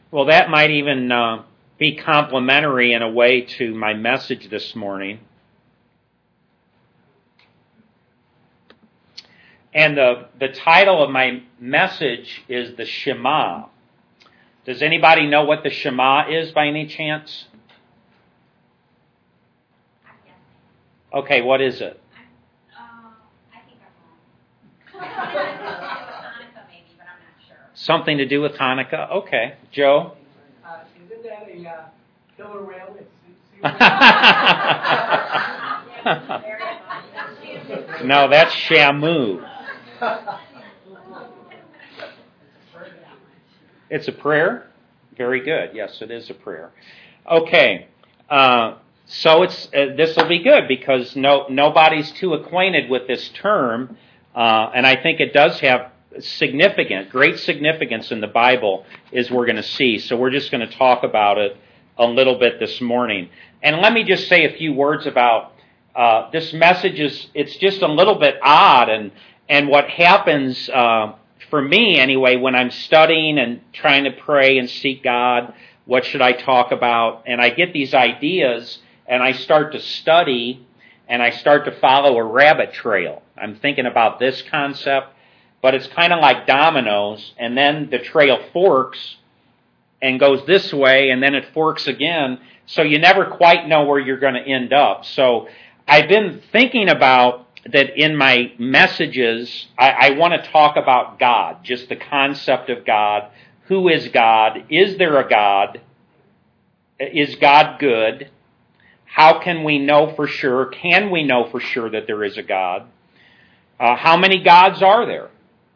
Well, that might even be complementary in a way to my message this morning. And the title of my message is the Shema. Does anybody know what the Shema is by any chance? Okay, what is it? I think I'm wrong. Something to do with Hanukkah maybe, but I'm not sure. Something to do with Hanukkah? Okay. Joe? Isn't that a killer whale? No, that's Shamu. It's a prayer? Very good. Yes, it is a prayer. Okay. So this will be good because nobody's too acquainted with this term, and I think it does have great significance in the Bible, as we're going to see. So we're just going to talk about it a little bit this morning. And let me just say a few words about this message. It's just a little bit odd, and what happens for me anyway when I'm studying and trying to pray and seek God, what should I talk about? And I get these ideas, and I start to study, and I start to follow a rabbit trail. I'm thinking about this concept, but it's kind of like dominoes, and then the trail forks and goes this way, and then it forks again, so you never quite know where you're going to end up. So I've been thinking about that in my messages. I want to talk about God, just the concept of God. Who is God? Is there a God? Is God good? How can we know for sure? Can we know for sure that there is a God? How many gods are there?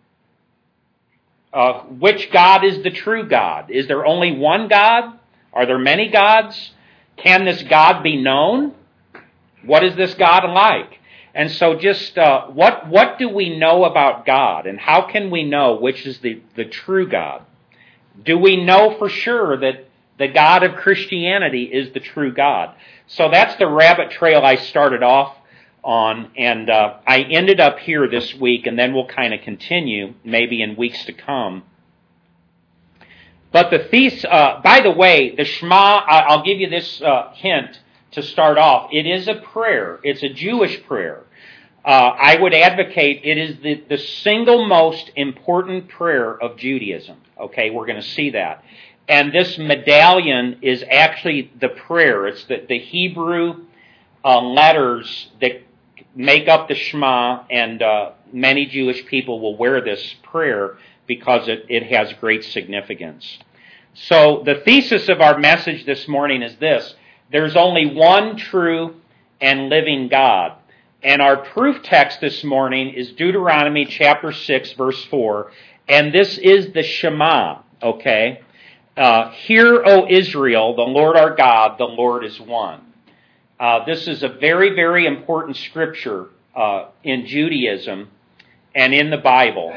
Which God is the true God? Is there only one God? Are there many gods? Can this God be known? What is this God like? And so just what do we know about God? And how can we know which is the true God? Do we know for sure that the God of Christianity is the true God? So that's the rabbit trail I started off on, and I ended up here this week, and then we'll kind of continue maybe in weeks to come. But by the way, the Shema, I'll give you this hint to start off. It is a prayer. It's a Jewish prayer. I would advocate it is the single most important prayer of Judaism. Okay, we're going to see that. And this medallion is actually the prayer. It's the Hebrew letters that make up the Shema, and many Jewish people will wear this prayer because it has great significance. So the thesis of our message this morning is this: there's only one true and living God. And our proof text this morning is Deuteronomy chapter 6, verse 4, and this is the Shema, okay? Hear, O Israel, the Lord our God, the Lord is one. This is a very, very important scripture in Judaism and in the Bible.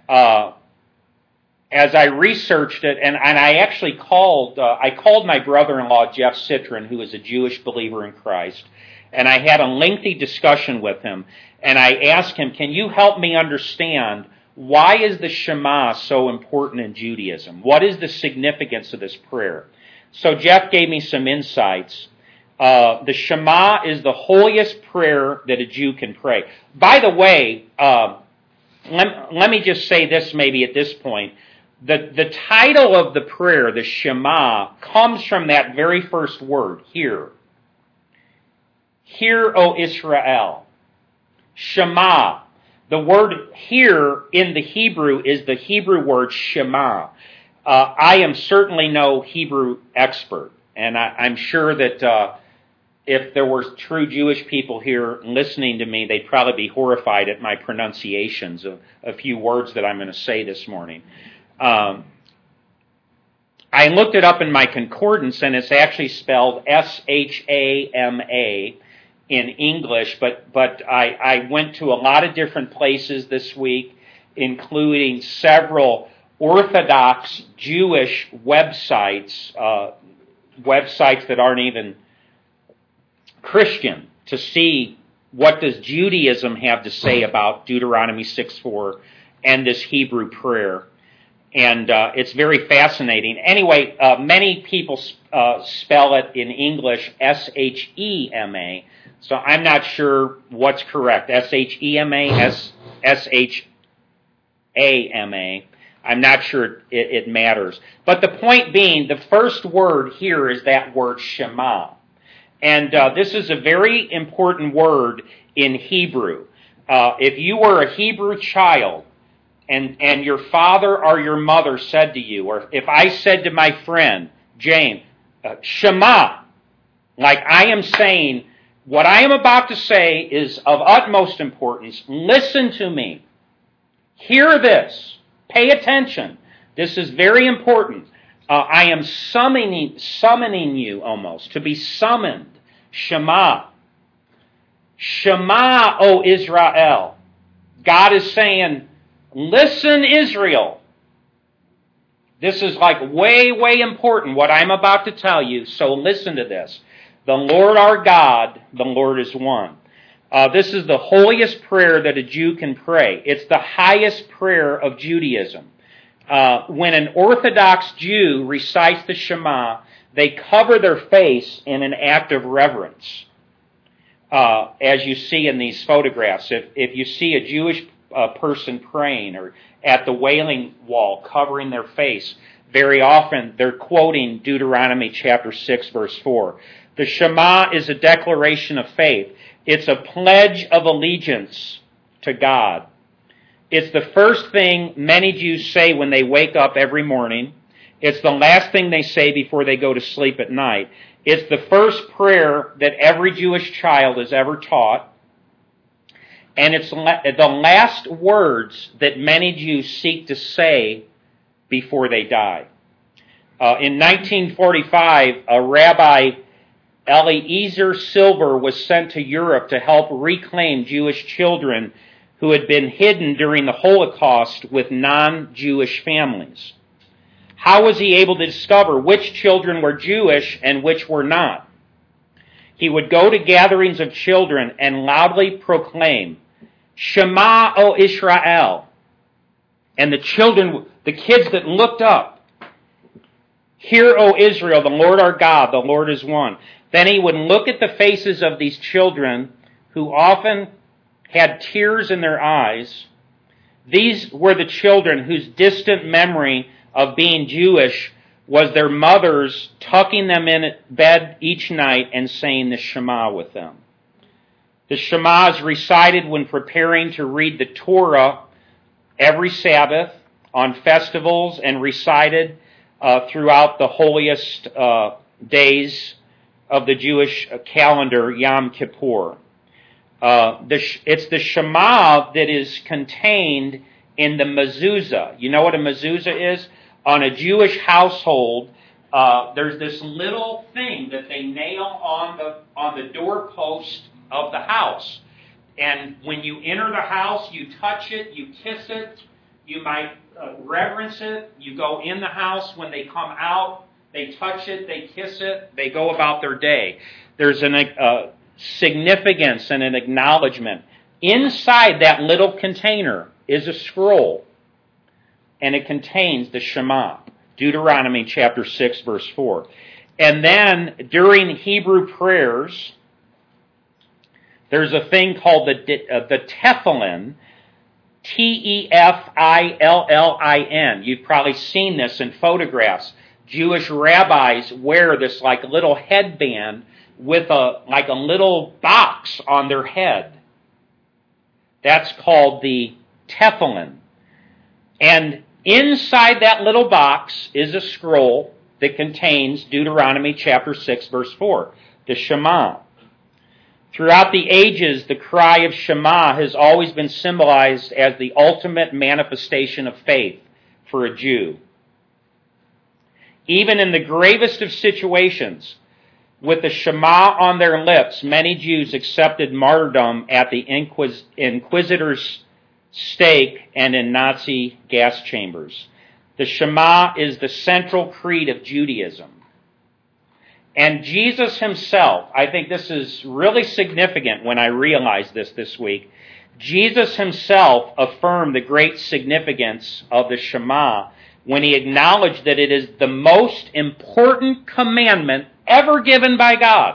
As I researched it, and I actually called my brother-in-law, Jeff Citron, who is a Jewish believer in Christ, and I had a lengthy discussion with him, and I asked him, can you help me understand why is the Shema so important in Judaism? What is the significance of this prayer? So Jeff gave me some insights. The Shema is the holiest prayer that a Jew can pray. By the way, let me just say this maybe at this point. The title of the prayer, the Shema, comes from that very first word, hear. Hear, O Israel. Shema. The word hear in the Hebrew is the Hebrew word Shema. I am certainly no Hebrew expert, and I'm sure that if there were true Jewish people here listening to me, they'd probably be horrified at my pronunciations of a few words that I'm going to say this morning. I looked it up in my concordance, and it's actually spelled S-H-A-M-A in English, but I went to a lot of different places this week, including several Orthodox Jewish websites, websites that aren't even Christian, to see what does Judaism have to say about Deuteronomy 6:4 and this Hebrew prayer. And it's very fascinating. Anyway, many people spell it in English S-H-E-M-A, so I'm not sure what's correct, S-H-E-M-A, S-H-A-M-A. I'm not sure it matters. But the point being, the first word here is that word Shema. And this is a very important word in Hebrew. If you were a Hebrew child, and your father or your mother said to you, or if I said to my friend, James, Shema, like I am saying, what I am about to say is of utmost importance. Listen to me. Hear this. Pay attention. This is very important. I am summoning you almost, to be summoned. Shema. Shema, O Israel. God is saying, listen, Israel. This is like way, way important, what I'm about to tell you, so listen to this. The Lord our God, the Lord is one. This is the holiest prayer that a Jew can pray. It's the highest prayer of Judaism. When an Orthodox Jew recites the Shema, they cover their face in an act of reverence. As you see in these photographs, if you see a Jewish person praying or at the Wailing Wall covering their face, very often they're quoting Deuteronomy chapter 6, verse 4. The Shema is a declaration of faith. It's a pledge of allegiance to God. It's the first thing many Jews say when they wake up every morning. It's the last thing they say before they go to sleep at night. It's the first prayer that every Jewish child is ever taught. And it's the last words that many Jews seek to say before they die. In 1945, a Rabbi Eliezer Silver was sent to Europe to help reclaim Jewish children who had been hidden during the Holocaust with non-Jewish families. How was he able to discover which children were Jewish and which were not? He would go to gatherings of children and loudly proclaim, Shema, O Israel. And the kids that looked up, Hear, O Israel, the Lord our God, the Lord is one. Then he would look at the faces of these children who often had tears in their eyes. These were the children whose distant memory of being Jewish was their mothers tucking them in bed each night and saying the Shema with them. The Shema is recited when preparing to read the Torah every Sabbath, on festivals, and recited throughout the holiest days of the Jewish calendar, Yom Kippur. It's the Shema that is contained in the mezuzah. You know what a mezuzah is? On a Jewish household, there's this little thing that they nail on the doorpost of the house. And when you enter the house, you touch it, you kiss it, you might reverence it. You go in the house. When they come out, they touch it, they kiss it, they go about their day. There's a significance and an acknowledgement. Inside that little container is a scroll, and it contains the Shema, Deuteronomy chapter 6, verse 4. And then during Hebrew prayers, there's a thing called the tefillin, T-E-F-I-L-L-I-N. You've probably seen this in photographs. Jewish rabbis wear this like little headband with a little box on their head. That's called the tefillin. And inside that little box is a scroll that contains Deuteronomy chapter 6, verse 4, the Shema. Throughout the ages, the cry of Shema has always been symbolized as the ultimate manifestation of faith for a Jew. Even in the gravest of situations, with the Shema on their lips, many Jews accepted martyrdom at the Inquisitor's stake and in Nazi gas chambers. The Shema is the central creed of Judaism. And Jesus himself, I think this is really significant when I realized this week, Jesus himself affirmed the great significance of the Shema when he acknowledged that it is the most important commandment ever given by God.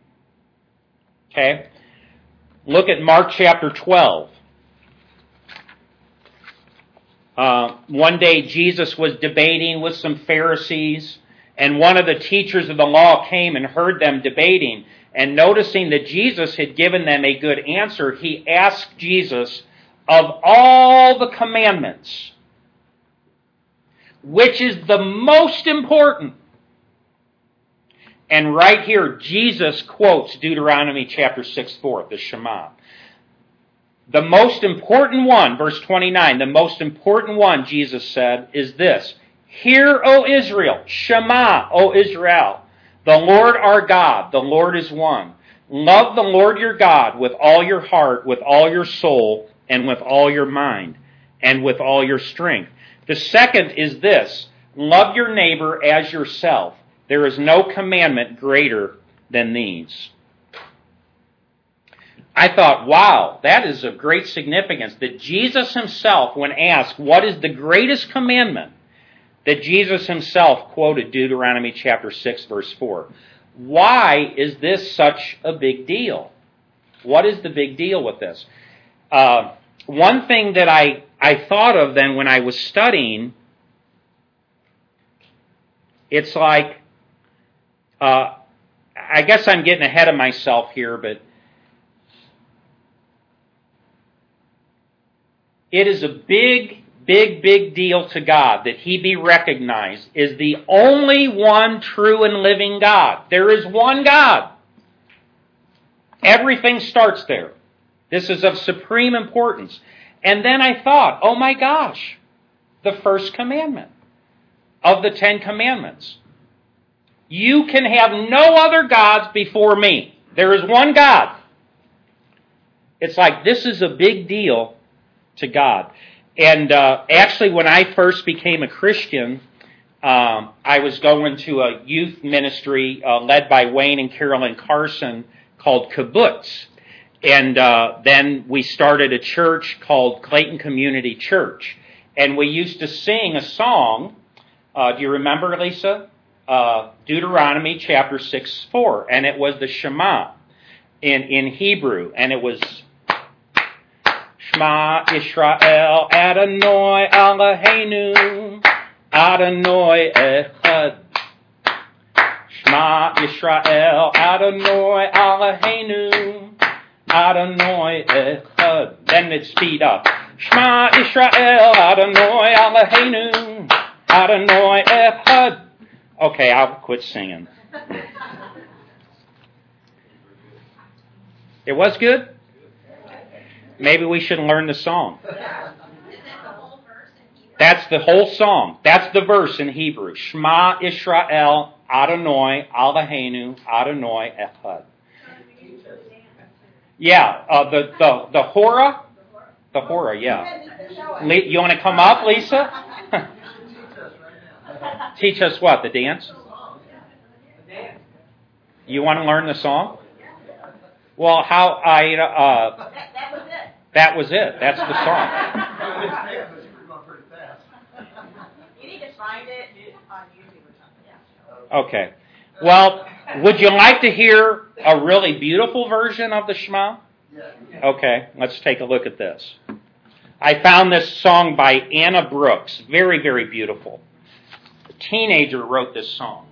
Okay? Look at Mark chapter 12. One day Jesus was debating with some Pharisees, and one of the teachers of the law came and heard them debating, and noticing that Jesus had given them a good answer, he asked Jesus, of all the commandments, which is the most important? And right here, Jesus quotes Deuteronomy chapter 6:4, the Shema. The most important one, verse 29, the most important one, Jesus said, is this. Hear, O Israel, Shema, O Israel, the Lord our God, the Lord is one. Love the Lord your God with all your heart, with all your soul, and with all your mind, and with all your strength. The second is this. Love your neighbor as yourself. There is no commandment greater than these. I thought, wow, that is of great significance that Jesus himself, when asked what is the greatest commandment, that Jesus himself quoted Deuteronomy chapter 6, verse 4. Why is this such a big deal? What is the big deal with this? One thing that I thought of then when I was studying, it's like, I guess I'm getting ahead of myself here, but it is a big deal to God that he be recognized as the only one true and living God. There is one God. Everything starts there. This is of supreme importance. And then I thought, oh my gosh, the first commandment of the 10 Commandments. You can have no other gods before me. There is one God. It's like this is a big deal to God. And actually, when I first became a Christian, I was going to a youth ministry led by Wayne and Carolyn Carson called Kibbutz. And then we started a church called Clayton Community Church. And we used to sing a song. Do you remember, Lisa? Deuteronomy chapter 6:4. And it was the Shema in Hebrew. And it was Shema Yisrael Adonai Eloheinu Adonai Echad. Shema Yisrael Adonai Eloheinu Adonai Echad. Then it'd speed up. Shema Yisrael Adonai Eloheinu Adonai Echad. Okay, I'll quit singing. It was good? Maybe we should learn the song. Is that the whole verse in Hebrew? That's the whole song. That's the verse in Hebrew. Shema Yisrael Adonai Eloheinu Adonai Echad. Yeah, the Hora? The Hora, yeah. You want to come up, Lisa? Teach us what? The dance? You want to learn the song? Well, how I... That was it. That was it. That's the song. You need to find it on YouTube or something. Yeah. Okay. Well, would you like to hear a really beautiful version of the Shema? Okay, let's take a look at this. I found this song by Anna Brooks. Very, very beautiful. A teenager wrote this song.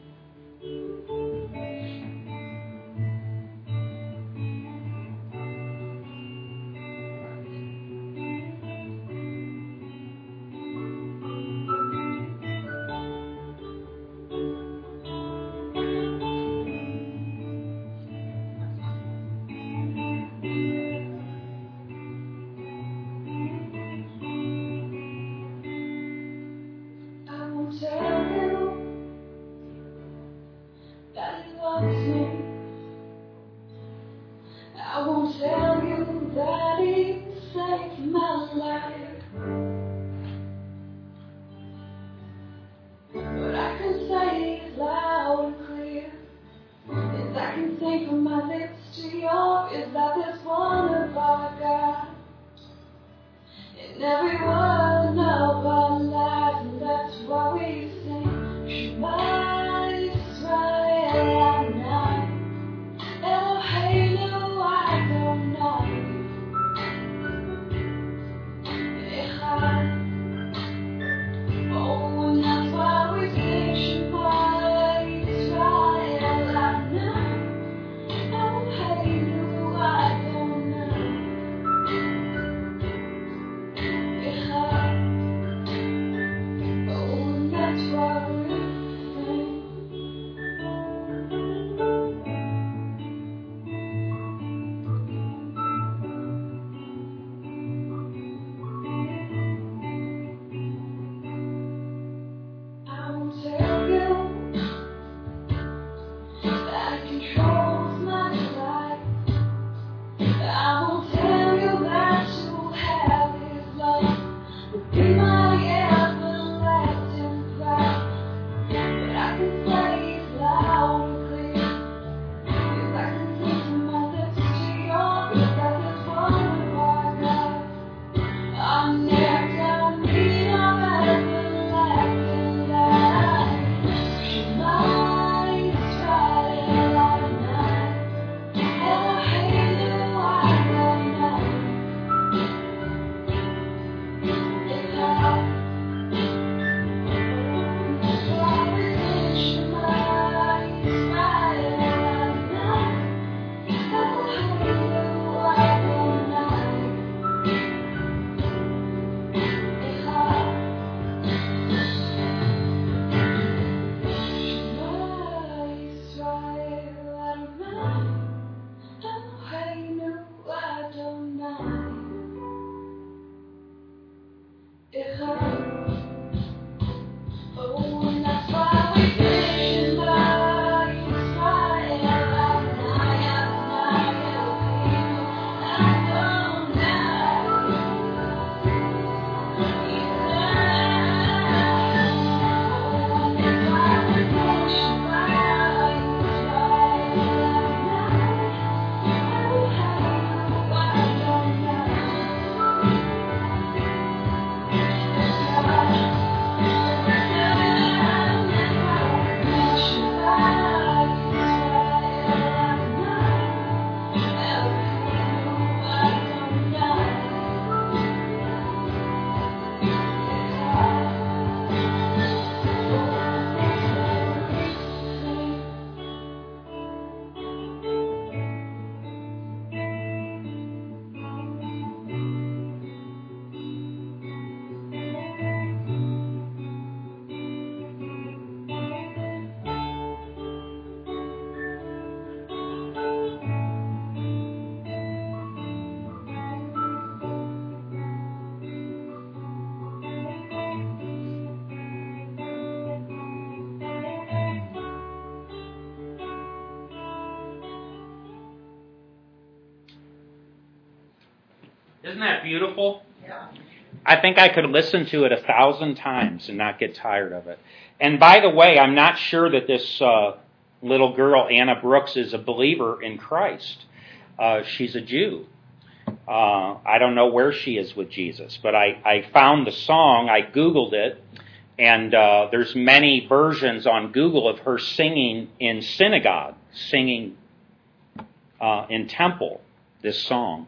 Isn't that beautiful? Yeah. I think I could listen to it 1,000 times and not get tired of it. And by the way, I'm not sure that this little girl, Anna Brooks, is a believer in Christ. She's a Jew. I don't know where she is with Jesus, but I found the song, I Googled it, and there's many versions on Google of her singing in synagogue, singing in temple, this song.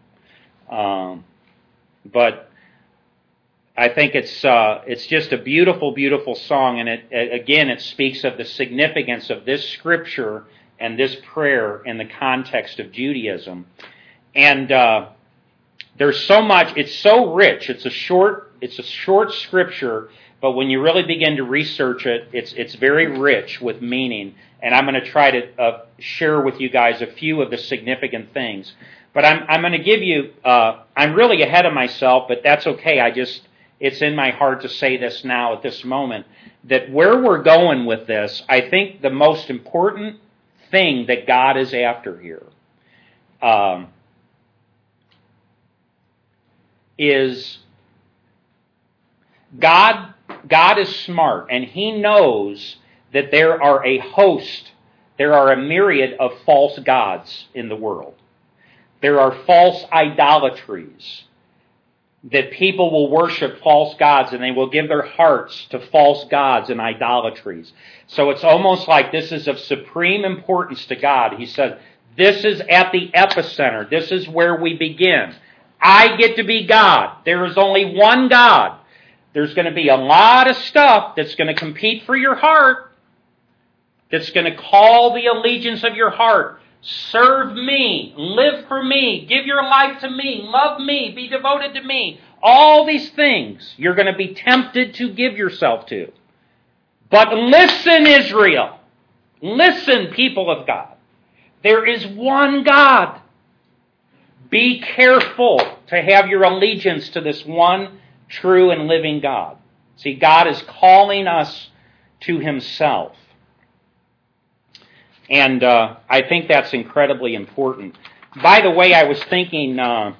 But I think it's just a beautiful, beautiful song, and it speaks of the significance of this scripture and this prayer in the context of Judaism. And there's so much; it's so rich. It's a short scripture, but when you really begin to research it, it's very rich with meaning. And I'm going to try to share with you guys a few of the significant things. But I'm going to give you. I'm really ahead of myself, but that's okay. It's in my heart to say this now at this moment, that where we're going with this, I think the most important thing that God is after here is God is smart, and He knows that there are a myriad of false gods in the world. There are false idolatries, that people will worship false gods and they will give their hearts to false gods and idolatries. So it's almost like this is of supreme importance to God. He said, this is at the epicenter. This is where we begin. I get to be God. There is only one God. There's going to be a lot of stuff that's going to compete for your heart, that's going to call the allegiance of your heart. Serve me, live for me, give your life to me, love me, be devoted to me. All these things you're going to be tempted to give yourself to. But listen, Israel. Listen, people of God. There is one God. Be careful to have your allegiance to this one true and living God. See, God is calling us to Himself. And I think that's incredibly important. By the way, I was thinking,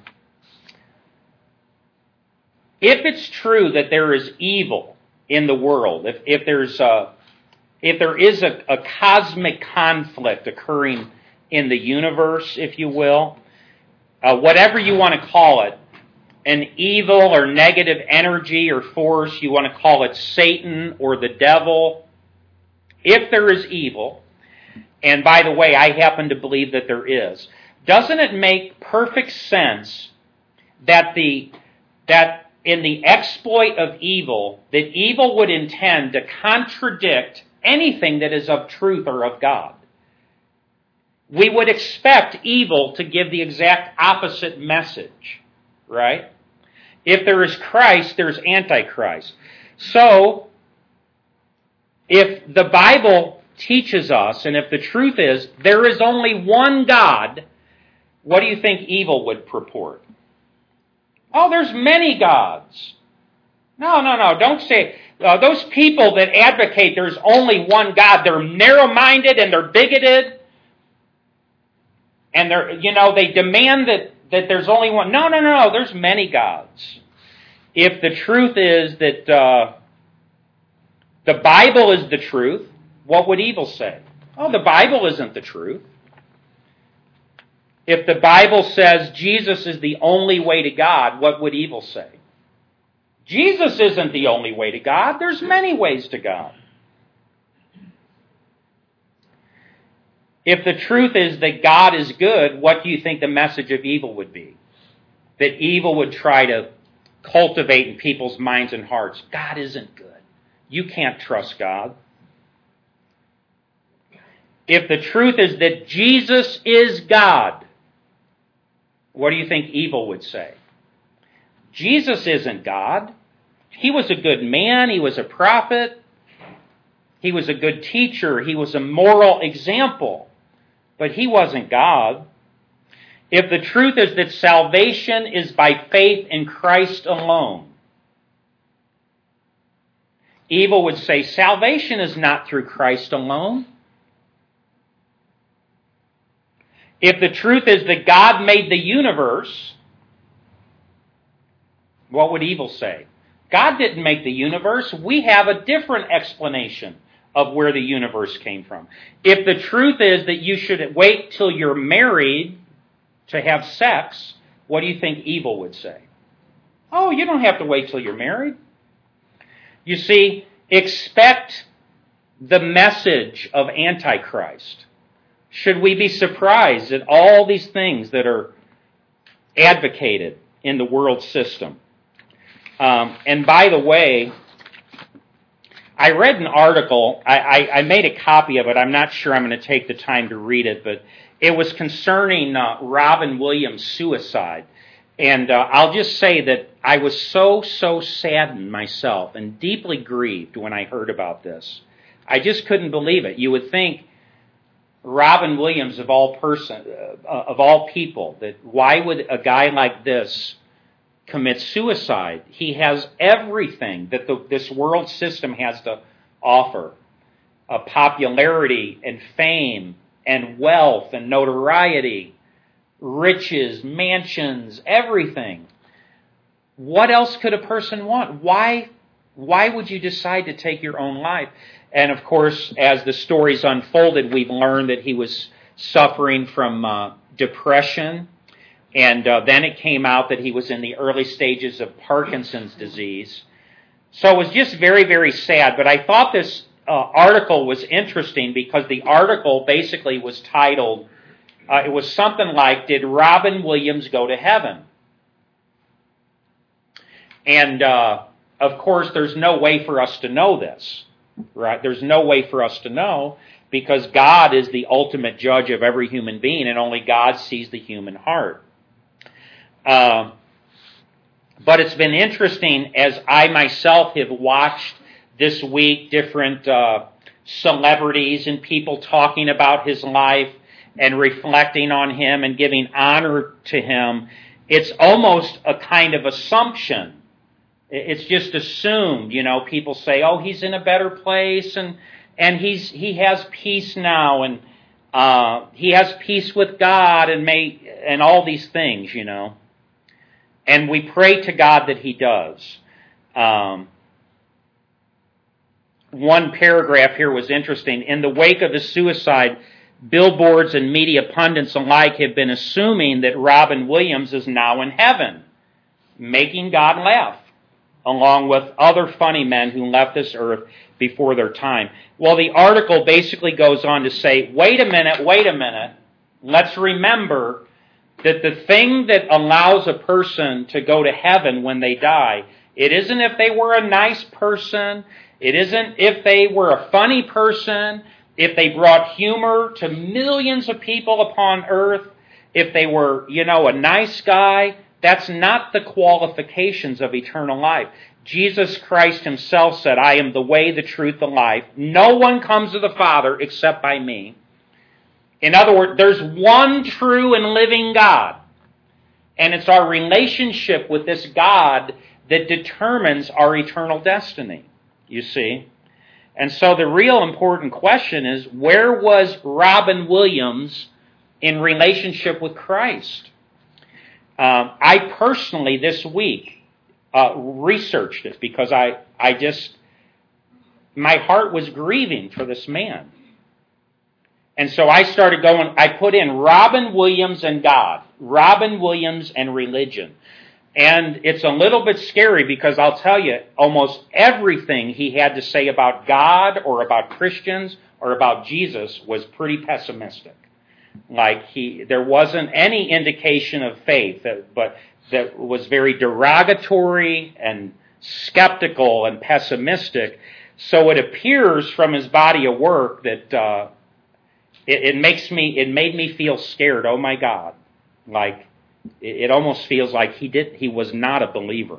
if it's true that there is evil in the world, if there is a cosmic conflict occurring in the universe, if you will, whatever you want to call it, an evil or negative energy or force, you want to call it Satan or the devil, if there is evil, and by the way, I happen to believe that there is, doesn't it make perfect sense that in the exploit of evil, that evil would intend to contradict anything that is of truth or of God? We would expect evil to give the exact opposite message, right? If there is Christ, there's Antichrist. So, if the Bible teaches us, and if the truth is, there is only one God, what do you think evil would purport? Oh, there's many gods. No. Don't say, those people that advocate there's only one God, they're narrow-minded and they're bigoted. And they demand that there's only one. No, there's many gods. If the truth is that the Bible is the truth, what would evil say? Oh, the Bible isn't the truth. If the Bible says Jesus is the only way to God, what would evil say? Jesus isn't the only way to God. There's many ways to God. If the truth is that God is good, what do you think the message of evil would be? That evil would try to cultivate in people's minds and hearts. God isn't good. You can't trust God. If the truth is that Jesus is God, what do you think evil would say? Jesus isn't God. He was a good man. He was a prophet. He was a good teacher. He was a moral example. But He wasn't God. If the truth is that salvation is by faith in Christ alone, evil would say salvation is not through Christ alone. If the truth is that God made the universe, What would evil say? God didn't make the universe. We have a different explanation of where the universe came from. If the truth is that you should wait till you're married to have sex, what do you think evil would say? Oh, you don't have to wait till you're married. You see, expect the message of Antichrist. Should we be surprised at all these things that are advocated in the world system? And by the way, I read an article. I made a copy of it. I'm not sure I'm going to take the time to read it, but it was concerning Robin Williams' suicide. And I'll just say that I was so saddened myself and deeply grieved when I heard about this. I just couldn't believe it. You would think Robin Williams, of all people, that why would a guy like this commit suicide? He has everything that this world system has to offer. Popularity and fame and wealth and notoriety, riches, mansions, everything. What else could a person want? Why would you decide to take your own life? And of course, as the stories unfolded, we've learned that he was suffering from depression. And then it came out that he was in the early stages of Parkinson's disease. So it was just very, very sad. But I thought this article was interesting because the article basically was titled, it was something like, "Did Robin Williams go to heaven?" And of course, there's no way for us to know this, right? There's no way for us to know because God is the ultimate judge of every human being, and only God sees the human heart. But it's been interesting as I myself have watched this week different celebrities and people talking about his life and reflecting on him and giving honor to him. It's almost a kind of assumption. It's just assumed, people say, oh, he's in a better place and he has peace now and he has peace with God and all these things, And we pray to God that he does. One paragraph here was interesting. In the wake of his suicide, billboards and media pundits alike have been assuming that Robin Williams is now in heaven, making God laugh, along with other funny men who left this earth before their time. Well, the article basically goes on to say, wait a minute, let's remember that the thing that allows a person to go to heaven when they die, it isn't if they were a nice person, it isn't if they were a funny person, if they brought humor to millions of people upon earth, if they were, a nice guy. That's not the qualifications of eternal life. Jesus Christ himself said, I am the way, the truth, the life. No one comes to the Father except by me. In other words, there's one true and living God. And it's our relationship with this God that determines our eternal destiny, you see. And so the real important question is, where was Robin Williams in relationship with Christ? I personally, this week, researched it because my heart was grieving for this man. And so I started I put in Robin Williams and God, Robin Williams and religion. And it's a little bit scary because I'll tell you, almost everything he had to say about God or about Christians or about Jesus was pretty pessimistic. There wasn't any indication of faith, but that was very derogatory and skeptical and pessimistic. So it appears from his body of work that it made me feel scared. Oh my God! It almost feels like he was not a believer,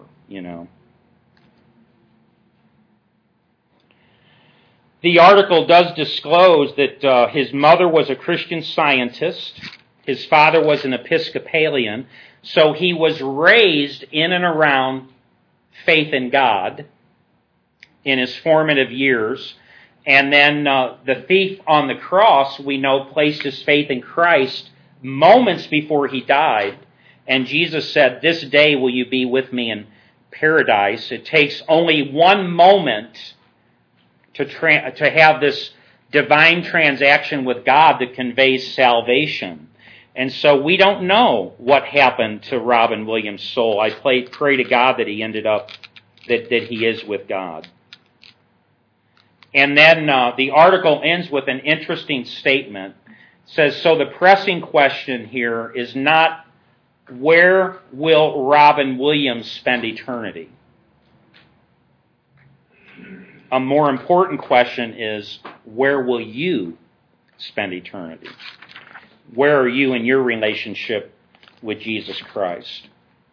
The article does disclose that his mother was a Christian Scientist. His father was an Episcopalian. So he was raised in and around faith in God in his formative years. And then the thief on the cross, we know, placed his faith in Christ moments before he died. And Jesus said, this day will you be with me in paradise. It takes only one moment to have this divine transaction with God that conveys salvation. And so we don't know what happened to Robin Williams' soul. I pray to God that he ended up, that he is with God. And then the article ends with an interesting statement. It says, so the pressing question here is not, where will Robin Williams spend eternity? A more important question is, where will you spend eternity? Where are you in your relationship with Jesus Christ?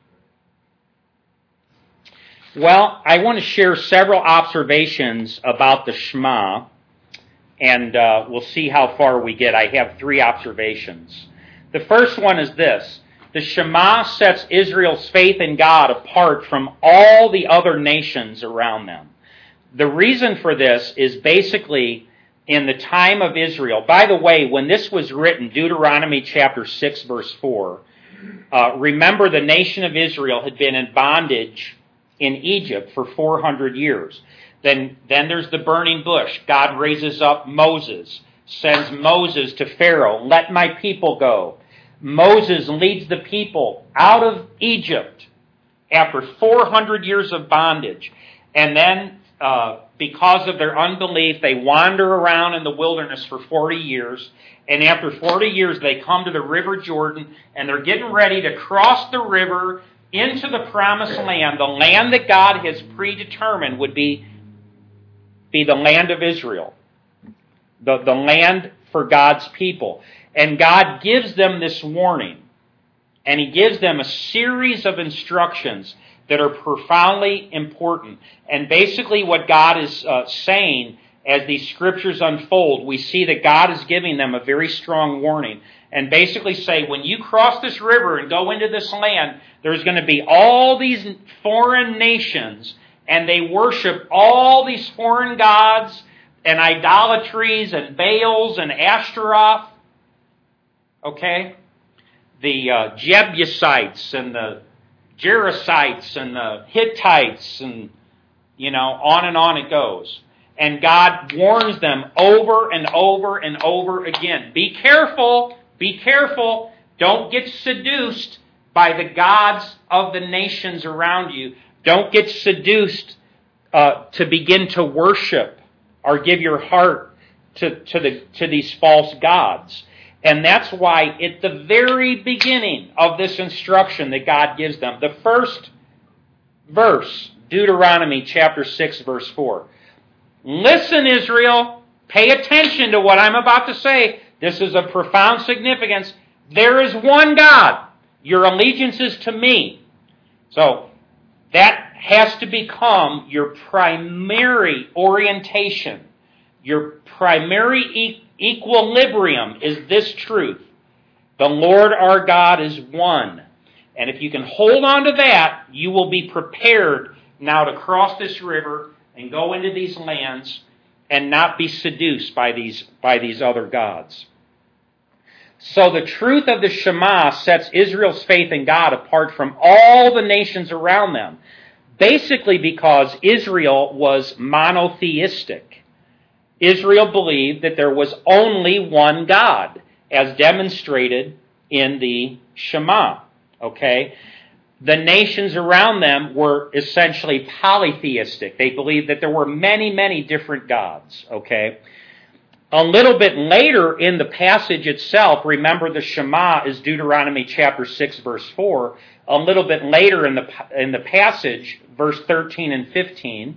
Well, I want to share several observations about the Shema, and we'll see how far we get. I have 3 observations. The first one is this. The Shema sets Israel's faith in God apart from all the other nations around them. The reason for this is basically in the time of Israel. By the way, when this was written, Deuteronomy chapter 6, verse 4, remember the nation of Israel had been in bondage in Egypt for 400 years. Then there's the burning bush. God raises up Moses, sends Moses to Pharaoh, let my people go. Moses leads the people out of Egypt after 400 years of bondage. And then, because of their unbelief, they wander around in the wilderness for 40 years. And after 40 years, they come to the River Jordan, and they're getting ready to cross the river into the promised land, the land that God has predetermined would be the land of Israel, the land for God's people. And God gives them this warning, and He gives them a series of instructions that are profoundly important. And basically what God is saying as these scriptures unfold, we see that God is giving them a very strong warning. And basically say, when you cross this river and go into this land, there's going to be all these foreign nations, and they worship all these foreign gods and idolatries and Baals and Ashtaroth. Okay? The Jebusites and the Jerusites and the Hittites and, on it goes. And God warns them over and over and over again. Be careful. Be careful. Don't get seduced by the gods of the nations around you. Don't get seduced to begin to worship or give your heart to these false gods. And that's why at the very beginning of this instruction that God gives them, the first verse, Deuteronomy chapter 6, verse 4. Listen, Israel, pay attention to what I'm about to say. This is of profound significance. There is one God. Your allegiance is to me. So that has to become your primary orientation. Your primary equilibrium is this truth. The Lord our God is one. And if you can hold on to that, you will be prepared now to cross this river and go into these lands and not be seduced by these other gods. So the truth of the Shema sets Israel's faith in God apart from all the nations around them, basically because Israel was monotheistic. Israel believed that there was only one God, as demonstrated in the Shema. Okay? The nations around them were essentially polytheistic. They believed that there were many, many different gods. Okay? A little bit later in the passage itself, remember the Shema is Deuteronomy chapter 6, verse 4. A little bit later in the passage, verse 13 and 15,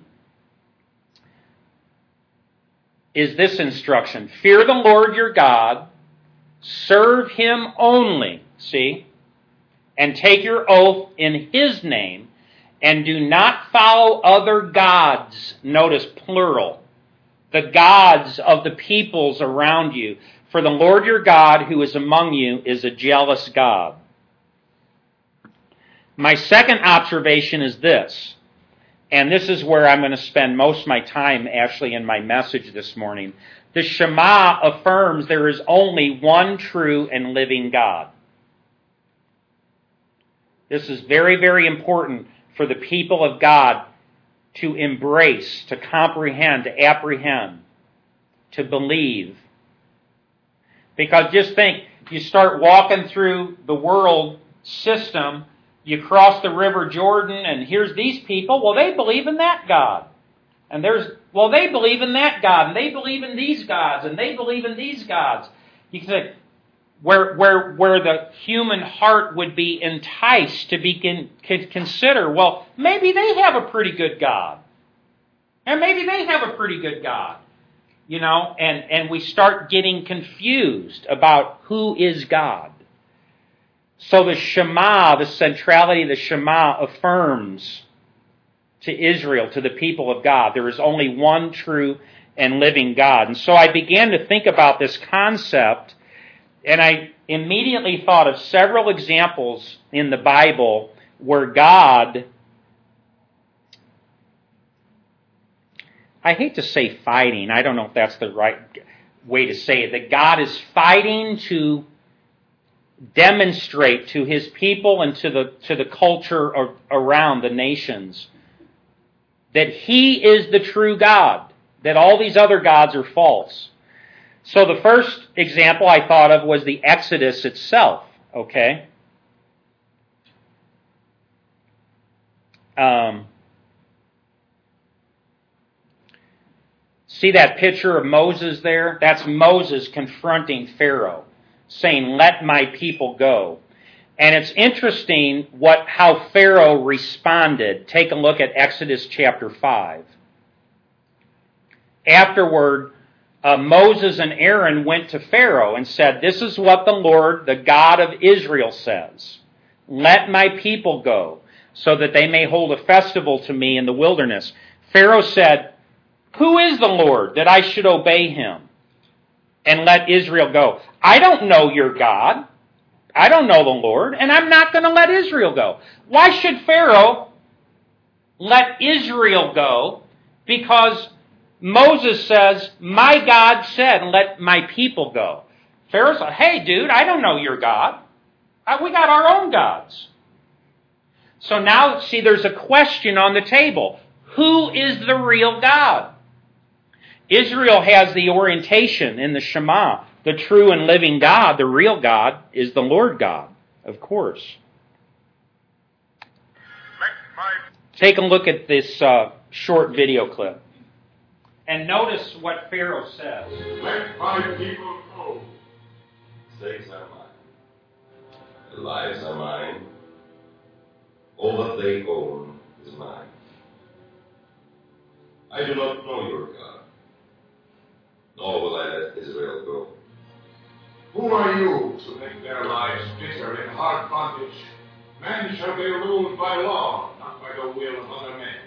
is this instruction. Fear the Lord your God, serve Him only, see, and take your oath in His name, and do not follow other gods, notice plural, the gods of the peoples around you. For the Lord your God who is among you is a jealous God. My second observation is this, and this is where I'm going to spend most of my time actually in my message this morning. The Shema affirms there is only one true and living God. This is very, very important for the people of God to embrace, to comprehend, to apprehend, to believe. Because just think, you start walking through the world system, you cross the River Jordan, and here's these people, well, they believe in that God. And they believe in that God, and they believe in these gods, and they believe in these gods. You can say, where the human heart would be enticed to consider, well, maybe they have a pretty good God. And maybe they have a pretty good God. And we start getting confused about who is God. So the Shema, the centrality of the Shema affirms to Israel, to the people of God, there is only one true and living God. And so I began to think about this concept, and I immediately thought of several examples in the Bible where God, I hate to say fighting, I don't know if that's the right way to say it, that God is fighting to demonstrate to His people and to the culture around the nations that He is the true God, that all these other gods are false. So the first example I thought of was the Exodus itself, okay? See that picture of Moses there? That's Moses confronting Pharaoh, saying, "Let my people go." And it's interesting how Pharaoh responded. Take a look at Exodus chapter 5. Afterward, Moses and Aaron went to Pharaoh and said, "This is what the Lord, the God of Israel, says. Let my people go, so that they may hold a festival to me in the wilderness." Pharaoh said, "Who is the Lord that I should obey Him and let Israel go? I don't know your God. I don't know the Lord, and I'm not going to let Israel go." Why should Pharaoh let Israel go? Because Moses says, "My God said, let my people go." Pharaoh said, "Hey, dude, I don't know your God. We got our own gods." So now, see, there's a question on the table. Who is the real God? Israel has the orientation in the Shema. The true and living God, the real God, is the Lord God, of course. Take a look at this short video clip. And notice what Pharaoh says. "Let my people go. Sakes are mine. Their lives are mine. All that they own is mine. I do not know your God, nor will I let Israel go." Who are you to make their lives bitter in hard bondage? Men shall be ruled by law, not by the will of other men.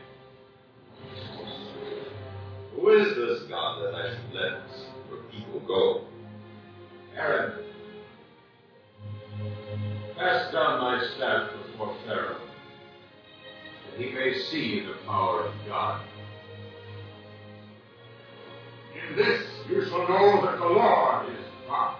Who is this God that I should let your people go? Aaron, cast down my staff before Pharaoh, that he may see the power of God. In this you shall know that the Lord is God.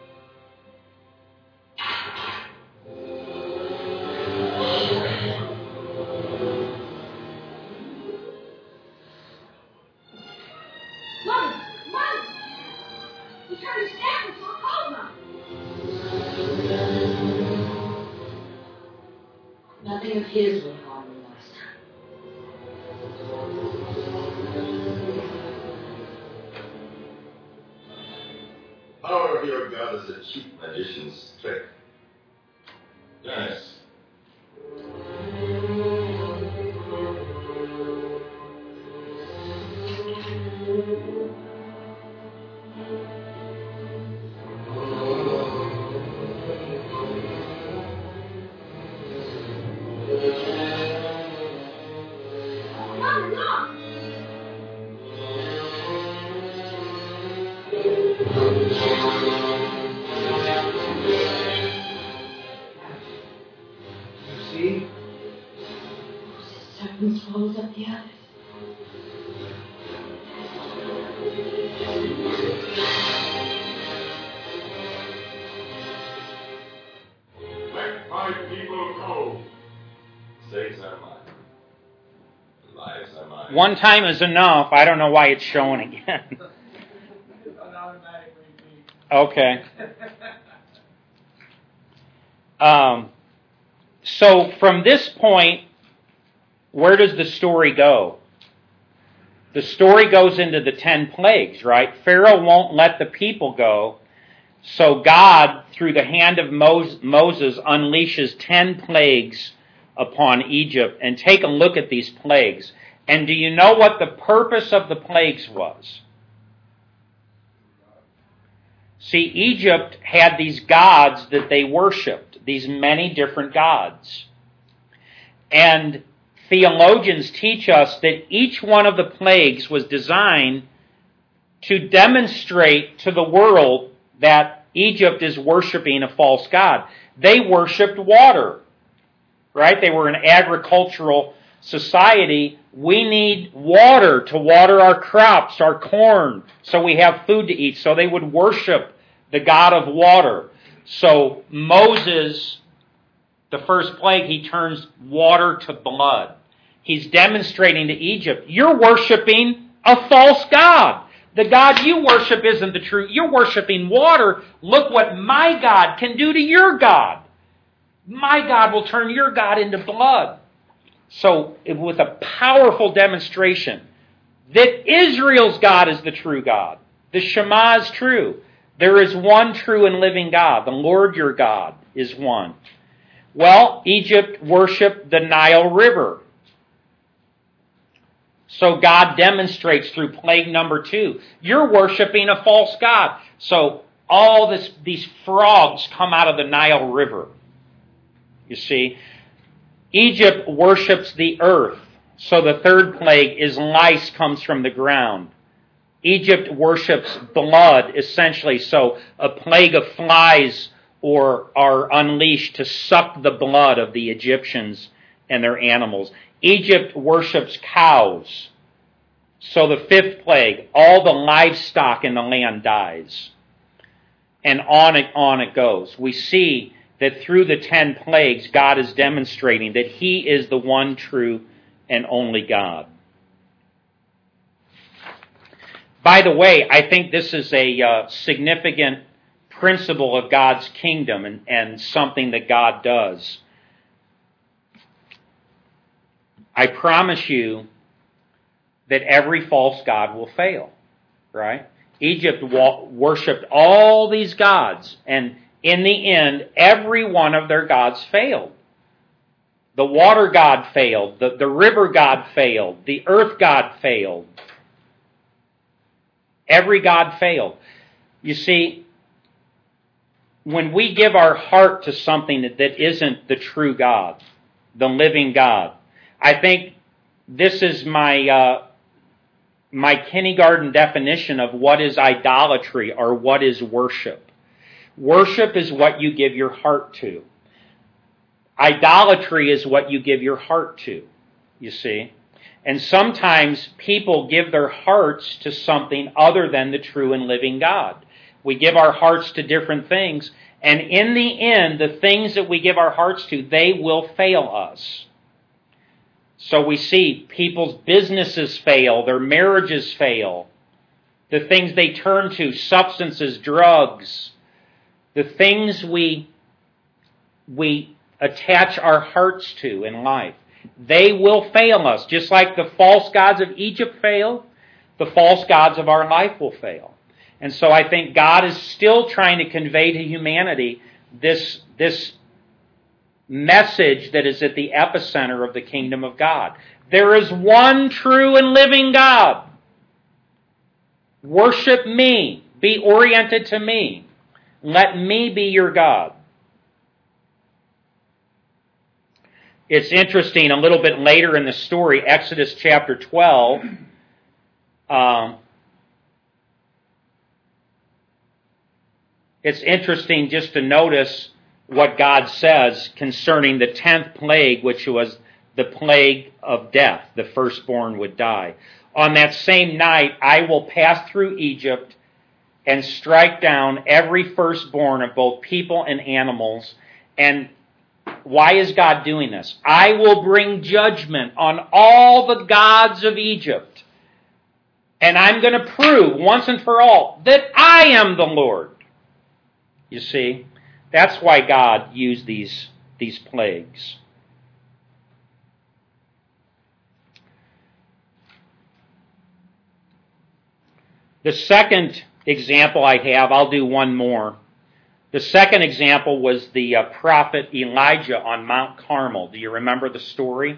Mom! He turned his staff into a cobra. Nothing of his will harm you, my son. Power of your God is a cheap magician's trick. Yes. Mom! You see? Serpent swallows up the others. Let my people go. Sakes are mine. One time is enough. I don't know why it's showing again. It's an automatic repeat. Okay. So from this point, where does the story go? The story goes into the 10 plagues, right? Pharaoh won't let the people go. So God, through the hand of Moses, unleashes 10 plagues upon Egypt. And take a look at these plagues. And do you know what the purpose of the plagues was? See, Egypt had these gods that they worshipped, these many different gods. And theologians teach us that each one of the plagues was designed to demonstrate to the world that Egypt is worshiping a false god. They worshipped water, right? They were an agricultural society. We need water to water our crops, our corn, so we have food to eat. So they would worship the god of water. So Moses, the first plague, he turns water to blood. He's demonstrating to Egypt, you're worshiping a false god. The God you worship isn't the true. You're worshiping water. Look what my God can do to your God. My God will turn your God into blood. So, with a powerful demonstration that Israel's God is the true God. The Shema is true. There is one true and living God. The Lord your God is one. Well, Egypt worshipped the Nile River. So God demonstrates through plague number 2, you're worshiping a false god. So all these frogs come out of the Nile River. You see, Egypt worships the earth. So the third plague is lice comes from the ground. Egypt worships blood, essentially. So a plague of flies are unleashed to suck the blood of the Egyptians and their animals. Egypt worships cows. So the fifth plague, all the livestock in the land dies. And on it goes. We see that through the 10 plagues, God is demonstrating that He is the one true and only God. By the way, I think this is a significant principle of God's kingdom and something that God does. I promise you that every false god will fail, right? Egypt worshipped all these gods, and in the end, every one of their gods failed. The water god failed, the river god failed, the earth god failed. Every god failed. You see, when we give our heart to something that isn't the true God, the living God, I think this is my kindergarten definition of what is idolatry or what is worship. Worship is what you give your heart to. Idolatry is what you give your heart to, you see. And sometimes people give their hearts to something other than the true and living God. We give our hearts to different things, and in the end, the things that we give our hearts to, they will fail us. So we see people's businesses fail, their marriages fail, the things they turn to, substances, drugs, the things we attach our hearts to in life. They will fail us. Just like the false gods of Egypt failed, the false gods of our life will fail. And so I think God is still trying to convey to humanity this message that is at the epicenter of the kingdom of God. There is one true and living God. Worship me. Be oriented to me. Let me be your God. It's interesting, a little bit later in the story, Exodus chapter 12, it's interesting just to notice what God says concerning the 10th plague, which was the plague of death. The firstborn would die. On that same night, I will pass through Egypt and strike down every firstborn of both people and animals, and Why is God doing this? I will bring judgment on all the gods of Egypt. And I'm going to prove once and for all that I am the Lord. You see, that's why God used these plagues. The second example I have, I'll do one more. The second example was the prophet Elijah on Mount Carmel. Do you remember the story?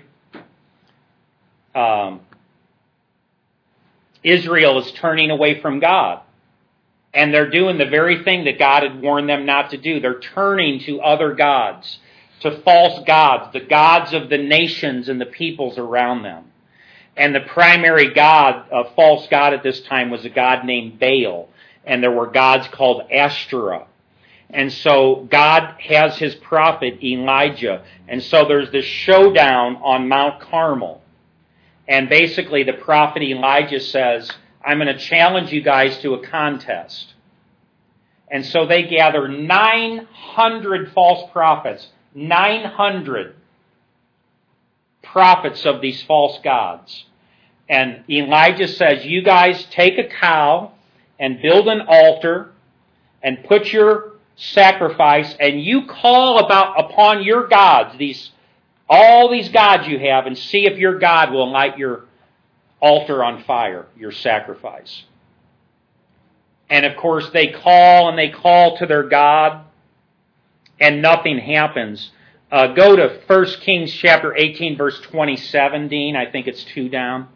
Israel is turning away from God. And they're doing the very thing that God had warned them not to do. They're turning to other gods, to false gods, the gods of the nations and the peoples around them. And the primary god, false god at this time, was a god named Baal. And there were gods called Ashtoreth. And so God has his prophet Elijah. And so there's this showdown on Mount Carmel. And basically the prophet Elijah says, I'm going to challenge you guys to a contest. And so they gather 900 false prophets, 900 prophets of these false gods. And Elijah says, you guys take a cow and build an altar and put your sacrifice, and you call upon your gods, all these gods you have, and see if your God will light your altar on fire, your sacrifice. And of course they call to their God, and nothing happens. Go to 1 Kings chapter 18, verse 27, Dean. I think it's 2 down.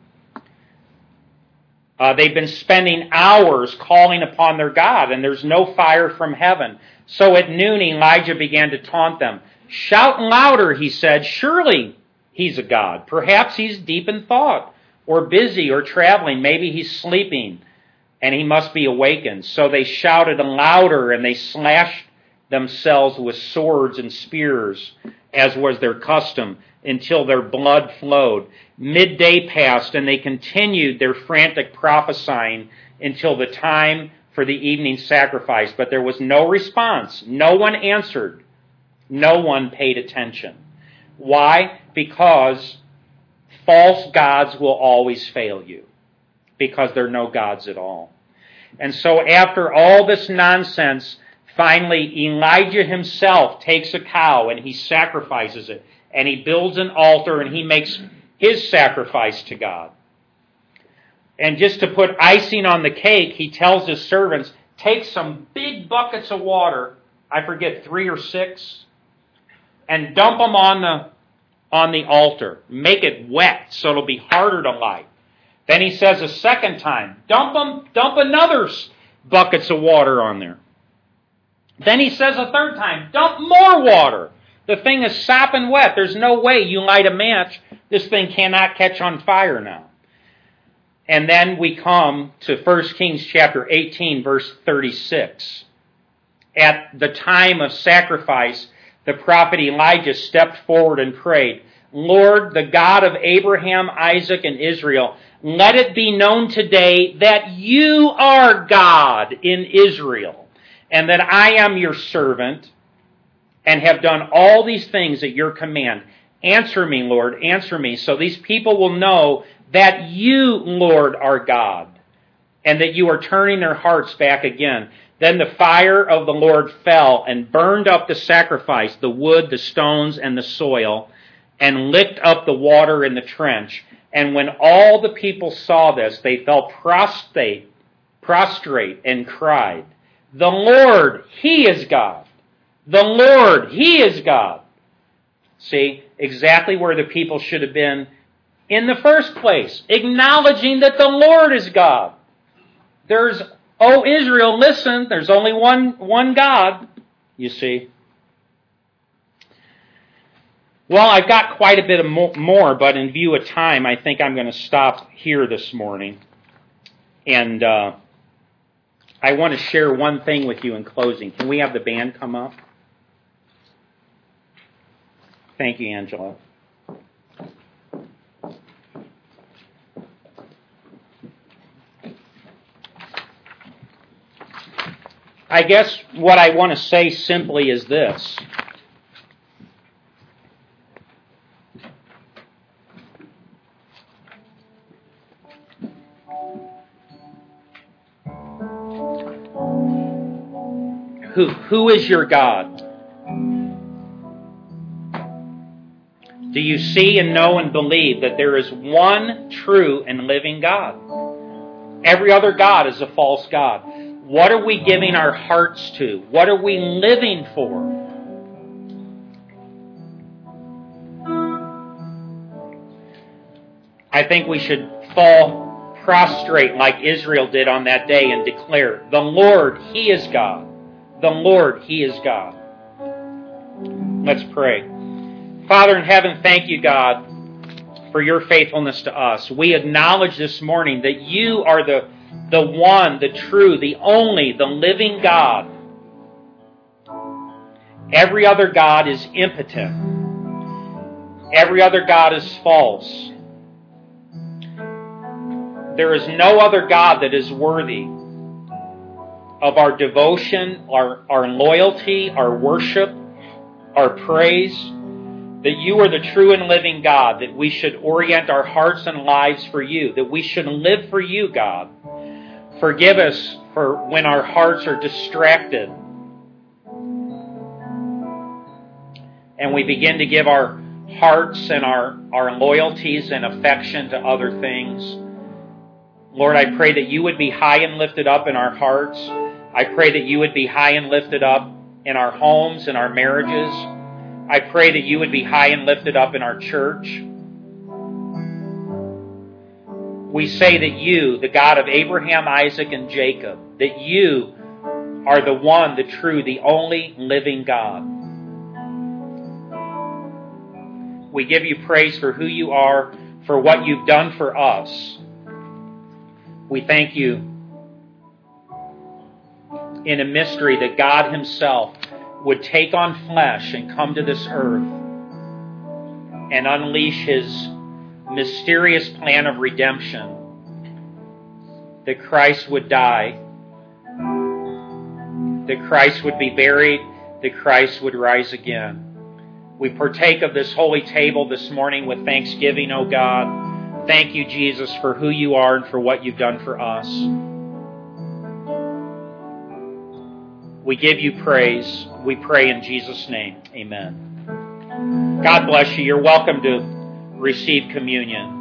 They've been spending hours calling upon their God, and there's no fire from heaven. So at noon, Elijah began to taunt them. Shout louder, he said. Surely he's a god. Perhaps he's deep in thought, or busy, or traveling. Maybe he's sleeping, and he must be awakened. So they shouted louder, and they slashed themselves with swords and spears, as was their custom, until their blood flowed. Midday passed, and they continued their frantic prophesying until the time for the evening sacrifice. But there was no response. No one answered. No one paid attention. Why? Because false gods will always fail you. Because they're no gods at all. And so after all this nonsense, finally Elijah himself takes a cow and he sacrifices it. And he builds an altar and he makes his sacrifice to God. And just to put icing on the cake, he tells his servants, take some big buckets of water, I forget 3 or 6, and dump them on the altar. Make it wet so it'll be harder to light. Then he says a second time, dump another buckets of water on there. Then he says a third time, dump more water. The thing is sopping wet. There's no way you light a match. This thing cannot catch on fire now. And then we come to 1 Kings chapter 18, verse 36. At the time of sacrifice, the prophet Elijah stepped forward and prayed, Lord, the God of Abraham, Isaac, and Israel, let it be known today that you are God in Israel, and that I am your servant, and have done all these things at your command. Answer me, Lord, answer me, so these people will know that you, Lord, are God, and that you are turning their hearts back again. Then the fire of the Lord fell and burned up the sacrifice, the wood, the stones, and the soil, and licked up the water in the trench. And when all the people saw this, they fell prostrate and cried, the Lord, He is God. The Lord, He is God. See, exactly where the people should have been in the first place, acknowledging that the Lord is God. Oh Israel, listen, there's only one God, you see. Well, I've got quite a bit of more, but in view of time, I think I'm going to stop here this morning. And I want to share one thing with you in closing. Can we have the band come up? Thank you, Angela. I guess what I want to say simply is this. Who is your God? Do you see and know and believe that there is one true and living God? Every other God is a false God. What are we giving our hearts to? What are we living for? I think we should fall prostrate like Israel did on that day and declare, the Lord, He is God. The Lord, He is God. Let's pray. Father in heaven, thank you, God, for your faithfulness to us. We acknowledge this morning that you are the one, the true, the only, the living God. Every other God is impotent. Every other God is false. There is no other God that is worthy of our devotion, our loyalty, our worship, our praise. That you are the true and living God, that we should orient our hearts and lives for you, that we should live for you, God. Forgive us for when our hearts are distracted and we begin to give our hearts and our loyalties and affection to other things. Lord, I pray that you would be high and lifted up in our hearts. I pray that you would be high and lifted up in our homes and our marriages. I pray that you would be high and lifted up in our church. We say that you, the God of Abraham, Isaac, and Jacob, that you are the one, the true, the only living God. We give you praise for who you are, for what you've done for us. We thank you in a mystery that God Himself would take on flesh and come to this earth and unleash His mysterious plan of redemption, that Christ would die, that Christ would be buried, that Christ would rise again. We partake of this holy table this morning with thanksgiving, O God. Thank you, Jesus, for who you are and for what you've done for us. We give you praise. We pray in Jesus' name. Amen. God bless you. You're welcome to receive communion.